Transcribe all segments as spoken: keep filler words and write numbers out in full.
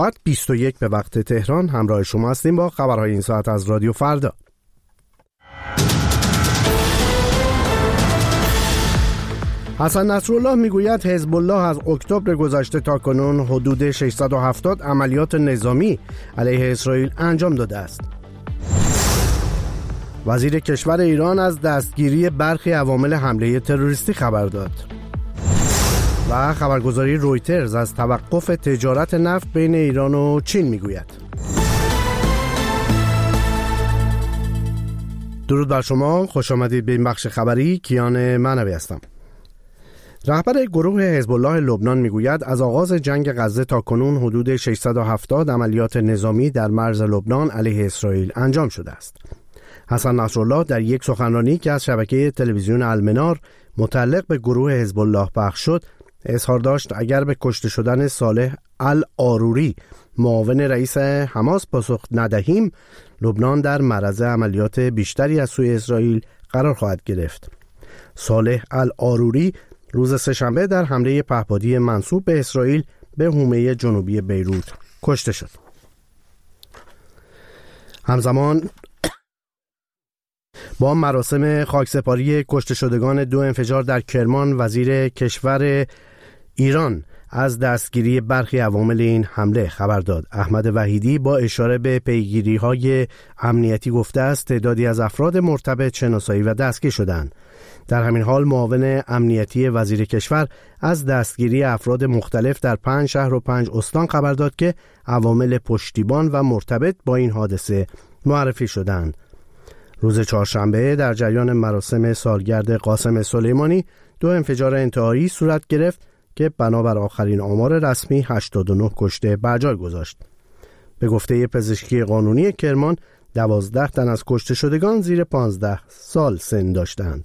ساعت بیست و یک به وقت تهران همراه شما هستیم با خبرهای این ساعت از رادیو فردا. حسن نصرالله میگوید حزب الله از اکتبر گذشته تا کنون حدود ششصد و هفتاد عملیات نظامی علیه اسرائیل انجام داده است. وزیر کشور ایران از دستگیری برخی عوامل حمله تروریستی خبر داد. و خبرگزاری رویترز از توقف تجارت نفت بین ایران و چین میگوید. درود بر شما، خوش آمدید به این بخش خبری. کیان معنوی هستم. رهبر گروه حزب الله لبنان میگوید از آغاز جنگ غزه تا کنون حدود ششصد و هفتاد عملیات نظامی در مرز لبنان علیه اسرائیل انجام شده است. حسن نصرالله در یک سخنرانی که از شبکه تلویزیون المنار متعلق به گروه حزب الله پخش شد، اظهار داشت اگر به کشته شدن صالح العاروری معاون رئیس حماس پاسخ ندهیم، لبنان در معرض عملیات بیشتری از سوی اسرائیل قرار خواهد گرفت. صالح العاروری روز سه‌شنبه در حمله پهپادی منسوب به اسرائیل به حومه جنوبی بیروت کشته شد. همزمان با مراسم خاکسپاری کشته شدگان دو انفجار در کرمان، وزیر کشور ایران از دستگیری برخی عوامل این حمله خبر داد. احمد وحیدی با اشاره به پیگیری‌های امنیتی گفته است تعدادی از افراد مرتبط شناسایی و دستگیر شدند. در همین حال معاون امنیتی وزیر کشور از دستگیری افراد مختلف در پنج شهر و پنج استان خبر داد که عوامل پشتیبان و مرتبط با این حادثه معرفی شدند. روز چهارشنبه در جریان مراسم سالگرد قاسم سلیمانی دو انفجار انتحاری صورت گرفت که بنابر آخرین آمار رسمی هشتاد و نه کشته بر جای گذاشت. به گفته پزشکی قانونی کرمان، دوازده تن از کشته شدگان زیر پانزده سال سن داشتند.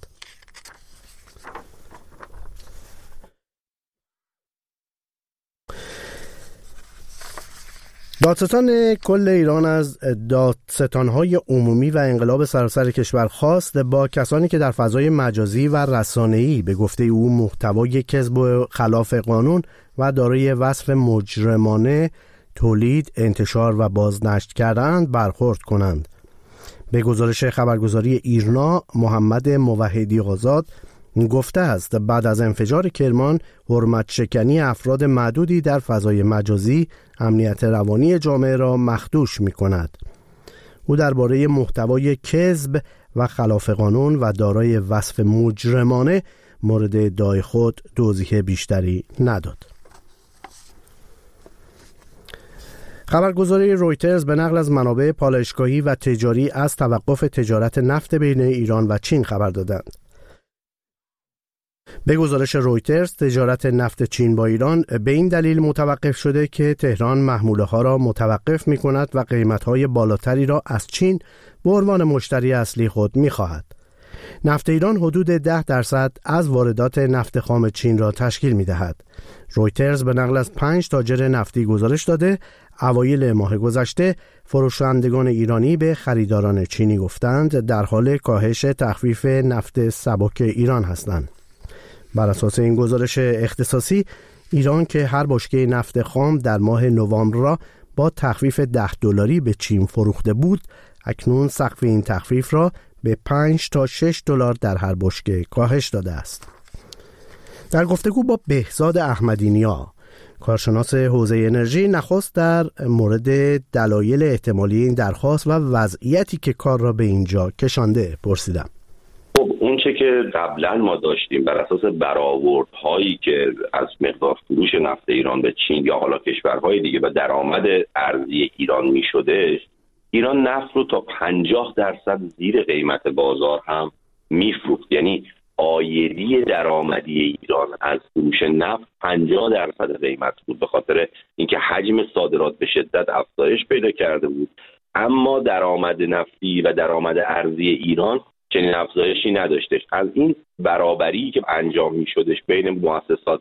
دادستان کل ایران از دادستان‌های عمومی و انقلاب سراسر کشور خواست با کسانی که در فضای مجازی و رسانه‌ای به گفته او محتوای کذب و خلاف قانون و دارای وصف مجرمانه تولید، انتشار و بازنشر کردند برخورد کنند. به گزارش خبرگزاری ایرنا، محمد موحدی آزاد گفته است بعد از انفجار کرمان حرمت شکنی افراد معدودی در فضای مجازی امنیت روانی جامعه را مخدوش می کند. او درباره محتوای کذب و خلاف قانون و دارای وصف مجرمانه مورد ادعای خود توضیح بیشتری نداد. خبرگزاری رویترز به نقل از منابع پالایشگاهی و تجاری از توقف تجارت نفت بین ایران و چین خبر دادند. به گزارش رویترز، تجارت نفت چین با ایران به این دلیل متوقف شده که تهران محموله ها را متوقف می کند و قیمت های بالاتری را از چین به عنوان مشتری اصلی خود می خواهد. نفت ایران حدود ده درصد از واردات نفت خام چین را تشکیل می دهد. رویترز به نقل از پنج تاجر نفتی گزارش داده اوایل ماه گذشته فروشندگان ایرانی به خریداران چینی گفتند در حال کاهش تخفیف نفت سبک ایران هستند. بر اساس این گزارش اختصاصی، ایران که هر بشکه نفت خام در ماه نوامبر را با تخفیف ده دلاری به چین فروخته بود، اکنون سقف این تخفیف را به پنج تا شش دلار در هر بشکه کاهش داده است. در گفتگو با بهزاد احمدی‌نیا، کارشناس حوزه انرژی، نخست در مورد دلایل احتمالی این درخواست و وضعیتی که کار را به اینجا کشانده پرسیدم. خب اون چه که قبلا ما داشتیم بر اساس برآوردهایی که از مقدار فروش نفت ایران به چین یا حالا کشورهای دیگه و درآمد ارزی ایران می شده، ایران نفت رو تا پنجاه درصد زیر قیمت بازار هم می فروخت. یعنی عایدی درآمدی ایران از فروش نفت پنجاه درصد قیمت بود، به خاطر اینکه حجم صادرات به شدت افزایش پیدا کرده بود، اما درآمد نفتی و درآمد ارزی ایران چنین افزایشی نداشتش. از این برابری که انجام می شدش بین مؤسسات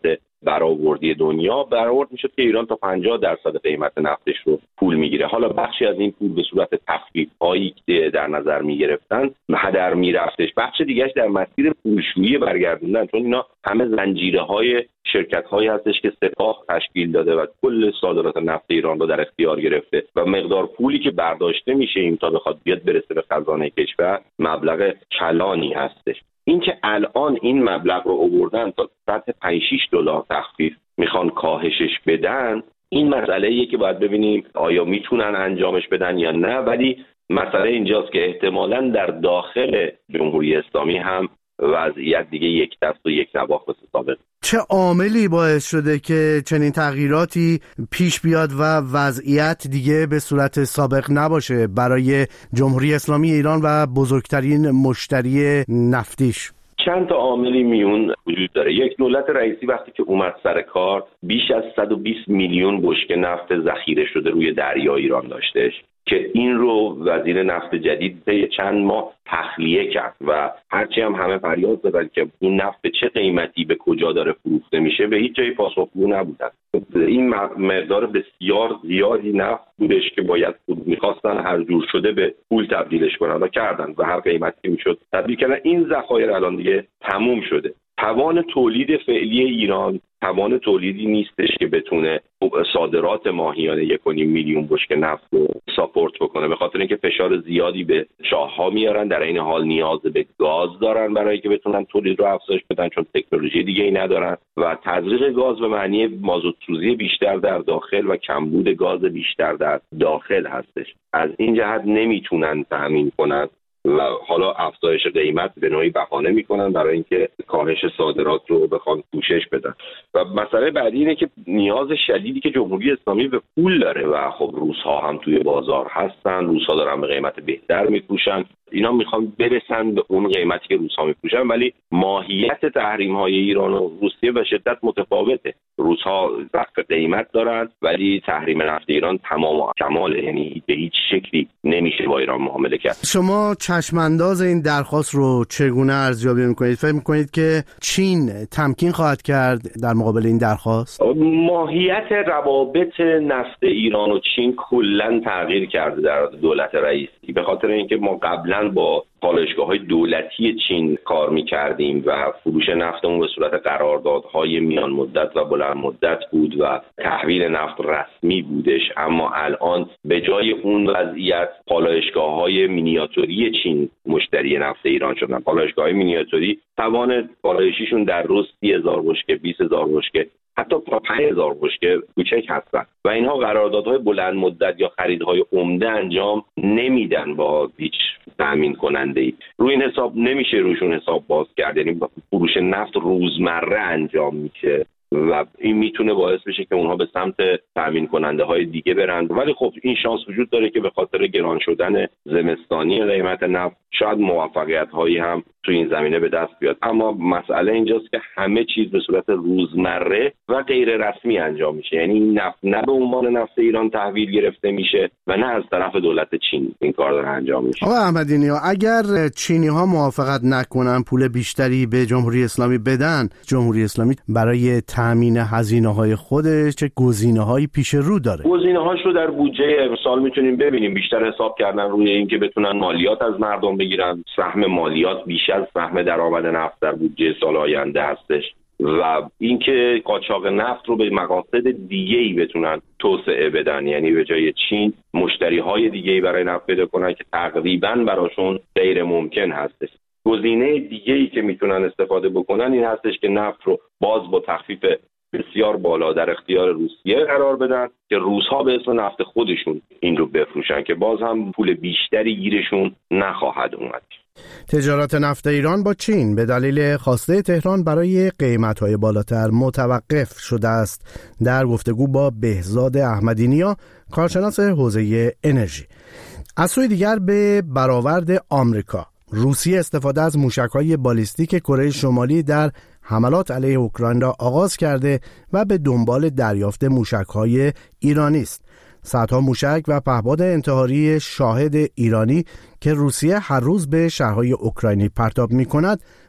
برآوردی دنیا برآورد میشد که ایران تا پنجاه درصد قیمت نفتش رو پول میگیره. حالا بخشی از این پول به صورت تخفیف هایی که در نظر میگرفتن هدر میرفتش، بخش دیگهش در مسیر پولشویی برگردوندن، چون اینا همه زنجیره های شرکت هایی هستش که سپاه تشکیل داده و کل صادرات نفت ایران رو در اختیار گرفته و مقدار پولی که برداشته میشه این تا بخواد بیاد برسه به خزانه کشور مبلغ کلانی هستش. این که الان این مبلغ رو آوردن تا سطح پنج شش دلار تخفیف میخوان کاهشش بدن، این مسئله ایه که باید ببینیم آیا میتونن انجامش بدن یا نه. ولی مسئله اینجاست که احتمالاً در داخل جمهوری اسلامی هم وضعیت دیگه یک دست و یک نواخت مثل سابق. چه عاملی باعث شده که چنین تغییراتی پیش بیاد و وضعیت دیگه به صورت سابق نباشه برای جمهوری اسلامی ایران و بزرگترین مشتری نفتیش؟ چند تا عاملی میون وجود داره. یک، دولت رئیسی وقتی که اومد سر کار بیش از صد و بیست میلیون بشکه نفت ذخیره شده روی دریا ایران داشتش که این رو وزیر نفت جدید طی چند ماه تخلیه کرد و هرچی هم همه فریاد زدن که این نفت به چه قیمتی به کجا داره فروخته میشه به هیچ جای پاسخگو نبودن. این مقدار بسیار زیادی نفت بودش که باید میخواستن هر جور شده به پول تبدیلش کنن و کردن و هر قیمتی میشد تبدیل کردن. این ذخایر الان دیگه تموم شده. توان تولید فعلی ایران توان تولیدی نیستش که بتونه صادرات ماهیانه یک و نیم میلیون بشکه نفت رو ساپورت بکنه، به خاطر اینکه فشار زیادی به شاه‌ها میارن، در این حال نیاز به گاز دارن برای اینکه بتونن تولید رو افزایش بدن چون تکنولوژی دیگه ای ندارن و تزریق گاز به معنی مازوت‌سوزی بیشتر در داخل و کمبود گاز بیشتر در داخل هستش. از این جهت نمیتونن تأمین کنن و حالا افزایش قیمت به نوعی بهانه میکنن برای اینکه کاهش صادرات رو بخوان پوشش بدن. و مسئله بعدی اینه که نیاز شدیدی که جمهوری اسلامی به پول داره و خب روس‌ها هم توی بازار هستن، روس‌ها دارن به قیمت بهتر میفروشن، اینا میخوان برسن به اون قیمتی که روس‌ها میفروشن، ولی ماهیت تحریم‌های ایران و روسیه به شدت متفاوته. روس‌ها رفع قیمت دارن ولی تحریم نفت ایران تمام و کماله، یعنی به هیچ شکلی نمیشه با ایران معامله کرد. شما چشمانداز این درخواست رو چگونه ارزیابی میکنید؟ فکر میکنید که چین تمکین خواهد کرد در مقابل این درخواست؟ ماهیت روابط نفت ایران و چین کلاً تغییر کرده در دولت رئیسی، به خاطر اینکه ما قبلاً با پالایشگاه‌های دولتی چین کار می‌کردیم و فروش نفتمون به صورت قراردادهای میان مدت و بلند مدت بود و تحویل نفت رسمی بودش. اما الان به جای اون وضعیت پالایشگاه‌های مینیاتوری چین مشتری نفت ایران شدن. پالایشگاه‌های مینیاتوری توان پالایشیشون در روز سی هزار بشکه، بیست هزار بشکه، حتی پنج هزار بشکه کوچک هستن و اینها قراردادهای بلند مدت یا خریدهای عمده انجام نمیدن با هیچ تامین کننده ای. روی این حساب نمیشه روشون حساب باز کرد، یعنی فروش نفت روزمره انجام میشه و این میتونه باعث بشه که اونها به سمت تامین کننده های دیگه برن. ولی خب این شانس وجود داره که به خاطر گران شدن زمستانی قیمت نفت شاید موفقیت هایی هم تو این زمینه به دست بیاد. اما مسئله اینجاست که همه چیز به صورت روزمره و غیر رسمی انجام میشه، یعنی نفت نه به عنوان نفت ایران تحویل گرفته میشه و نه از طرف دولت چین این کار داره انجام میشه. آقا احمدی نیا، اگر چینی ها موافقت نکنن پول بیشتری به جمهوری اسلامی بدن، جمهوری اسلامی برای تامین هزینه های خودش چه گزینه هایی پیش رو داره؟ گزینه هاش رو در بودجه امسال میتونیم ببینیم. بیشتر حساب کردن روی اینکه بتونن مالیات از مردم بگیرن، سهم مالیات بیش از سهم درآمد نفت در بودجه سال آینده هستش و اینکه قاچاق نفت رو به مقاصد دیگه‌ای بتونن توسعه بدن، یعنی به جای چین مشتری‌های دیگه‌ای برای نفت پیدا کنن که تقریباً براشون غیر ممکن هستش. گزینه دیگه‌ای که میتونن استفاده بکنن این هستش که نفت رو باز با تخفیف بسیار بالا در اختیار روسیه قرار بدن که روس‌ها به اسم نفت خودشون این رو بفروشن که باز هم پول بیشتری گیرشون نخواهد اومد. تجارت نفت ایران با چین به دلیل خواسته تهران برای قیمت‌های بالاتر متوقف شده است. در گفتگو با بهزاد احمدی نیا، کارشناس حوزه انرژی. از سوی دیگر به برآورد آمریکا، روسیه استفاده از موشک‌های بالیستیک کره شمالی در حملات علیه اوکراین را آغاز کرده و به دنبال دریافت موشک‌های ایرانی است. صدها موشک و پهپاد انتحاری شاهد ایرانی که روسیه هر روز به شهرهای اوکراینی پرتاب می‌کند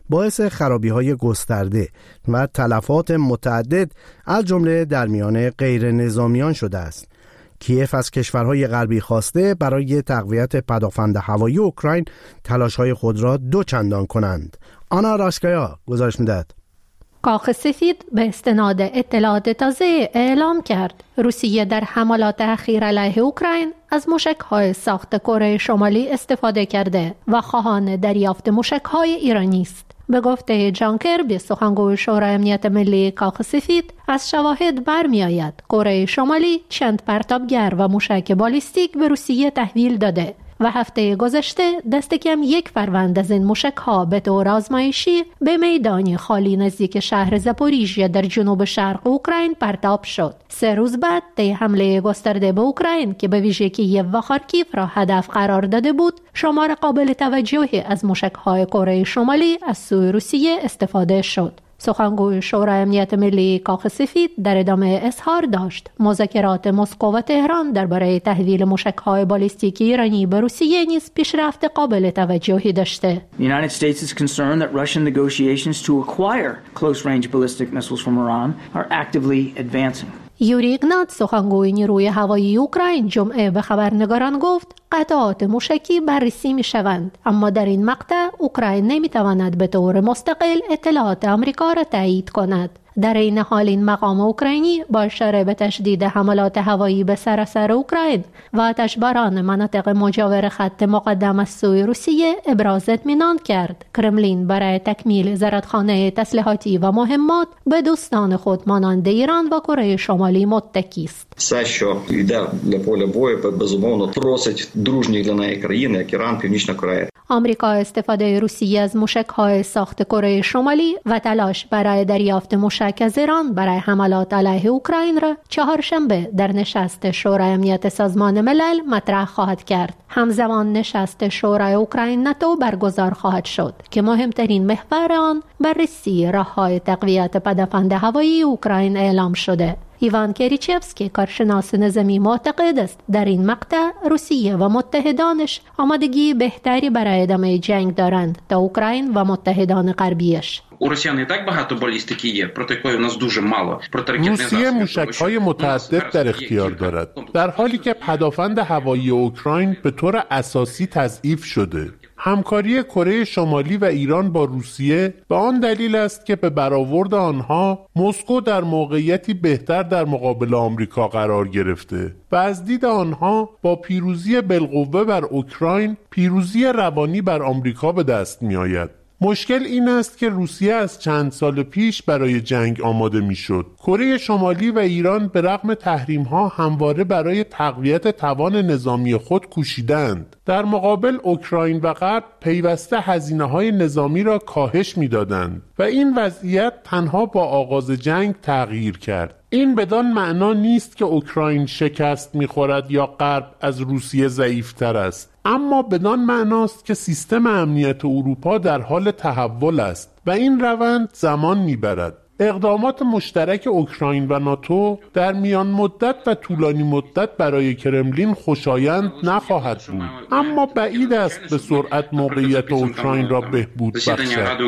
باعث خرابی‌های گسترده و تلفات متعدد از جمله در میان غیر نظامیان شده است. کیف از کشورهای غربی خواسته برای تقویت پدافند هوایی اوکراین تلاش‌های خود را دو چندان کنند. آنا راسکایا گزارش می‌دهد. کاخ سفید به استناد اطلاعات تازه اعلام کرد روسیه در حملات اخیر علیه اوکراین از موشک‌های ساخت کره شمالی استفاده کرده و خواهان دریافت موشک‌های ایرانی است. به گفته جان کربی سخنگوی شورای امنیت ملی کاخ سفید، از شواهد برمی‌آید کره شمالی چند پرتابگر و موشک بالیستیک به روسیه تحویل داده و هفته گذشته دست کم یک فروند از این موشک‌ها به طور آزمایشی به میدانی خالی نزدیک شهر زاپوریژیا در جنوب شرق اوکراین پرتاب شد. سه روز بعد طی حمله گسترده به اوکراین که به ویژه کییو و خارکیف را هدف قرار داده بود، شمار قابل توجهی از موشک‌های کره شمالی از سوی روسیه استفاده شد. سخنگوی شورای امنیت ملی کاخ سفید در ادامه اظهار داشت مذاکرات مسکو و تهران درباره تحویل موشک‌های بالیستیک ایرانی به روسیه نیز پیشرفت قابل توجهی داشته. The United States is concerned that Russian negotiations to acquire close-range ballistic missiles from Iran are actively advancing. یوری ایگنات سخنگوی نیروی هوایی اوکراین جمعه به خبرنگاران گفت قطعات موشکی بررسی می شوند، اما در این مقطع اوکراین نمی تواند به طور مستقل اطلاعات آمریکا را تایید کند. در این حال این مقام اوکراینی با اشاره به تشدید حملات هوایی به سراسر اوکراین و آتشباران مناطق مجاور خط مقدم از سوی روسیه ابراز اطمینان کرد کرملین برای تکمیل زرادخانه تسلیحاتی و مهمات به دوستان خود مانند ایران و کره شمالی متکی است. Все, що йде для поля бою, безумовно просить дружніх для неї країн, як Іран, Північна Корея. آمریکا استفاده روسیه از موشک‌های ساخت کره شمالی و تلاش برای دریافت موشک از ایران برای حملات علیه اوکراین را چهارشنبه در نشست شورای امنیت سازمان ملل مطرح خواهد کرد. همزمان نشست شورای اوکراین ناتو برگزار خواهد شد که مهمترین محور آن بررسی راه‌های تقویت پدافند هوایی اوکراین اعلام شده. ایوان کریچفسکی کارشناس نظامی معتقد است در این مقطع روسیه و متحدانش آمادگی بهتری برای ادامه جنگ دارند تا اوکراین و متحدان غربیش. У росіян і так багато балістики є, проти якої у нас дуже мало. روسیه موشک‌های متعدد در اختیار دارد، در حالی که پدافند هوایی اوکراین به طور اساسی تضعیف شده. همکاری کره شمالی و ایران با روسیه به آن دلیل است که به برآورد آنها مسکو در موقعیتی بهتر در مقابل آمریکا قرار گرفته و از دید آنها با پیروزی بالقوه بر اوکراین پیروزی روانی بر آمریکا به دست می آید. مشکل این است که روسیه از چند سال پیش برای جنگ آماده میشد. کره شمالی و ایران به رغم تحریم‌ها همواره برای تقویت توان نظامی خود کوشیدند. در مقابل اوکراین و غرب پیوسته هزینه‌های نظامی را کاهش می‌دادند و این وضعیت تنها با آغاز جنگ تغییر کرد. این بدان معنا نیست که اوکراین شکست می‌خورد یا غرب از روسیه ضعیف‌تر است، اما بدان معناست که سیستم امنیت اروپا در حال تحول است و این روند زمان می‌برد. اقدامات مشترک اوکراین و ناتو در میان مدت و طولانی مدت برای کرملین خوشایند نخواهد بود، اما بعید است به سرعت موقعیت اوکراین را بهبود بخشد.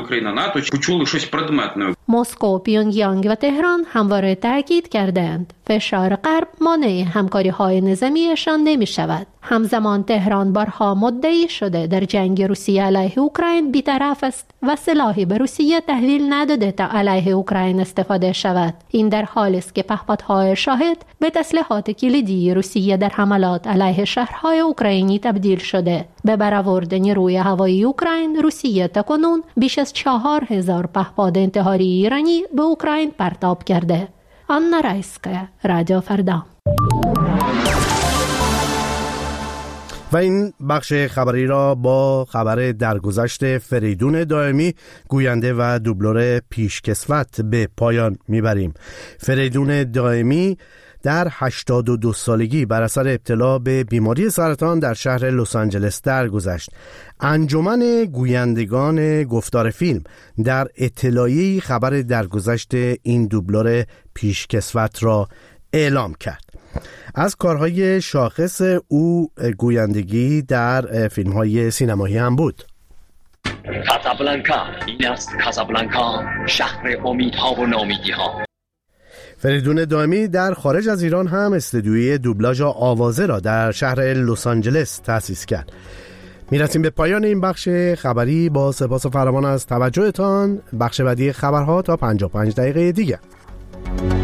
مسکو، پیونگیانگ و تهران همواره تاکید کردند فشار غرب مانع همکاری‌های نظامیشان نمی‌شود. همزمان تهران بارها مدعی شده در جنگ روسیه علیه اوکراین بی‌طرف است و سلاحی به روسیه تحویل نداده تا علیه اوکراین استفاده شود. این در حالی است که پهپادهای شاهد به تسلیحات کلیدی روسیه در حملات علیه شهرهای اوکراینی تبدیل شده. به برآورد نیروی هوایی اوکراین، روسیه تاکنون بیش از چهار هزار پهپاد انتحاری ایرانی به اوکراین پرتاب کرده. آنا رایسکایا، رادیو فردا. و این بخش خبری را با خبر درگذشت فریدون دائمی، گوینده و دوبلور پیشکسوت به پایان میبریم. فریدون دائمی در هشتاد و دو سالگی بر اثر ابتلا به بیماری سرطان در شهر لس آنجلس درگذشت. انجمن گویندگان گفتار فیلم در اطلاعیه‌ای خبر درگذشت این دوبلور پیشکسوت را اعلام کرد. از کارهای شاخص او گویندگی در فیلم‌های سینمایی هم بود. کاسابلانکا، این است کاسابلانکا، شهر امیدها و ناامیدی‌ها. فریدون دائمی در خارج از ایران هم استودیوی دوبلاژ آوازه را در شهر لس آنجلس تأسیس کرد. میرسیم به پایان این بخش خبری با سپاس فراوان از توجهتان. بخش بعدی خبرها تا پنجاه و پنج دقیقه دیگه.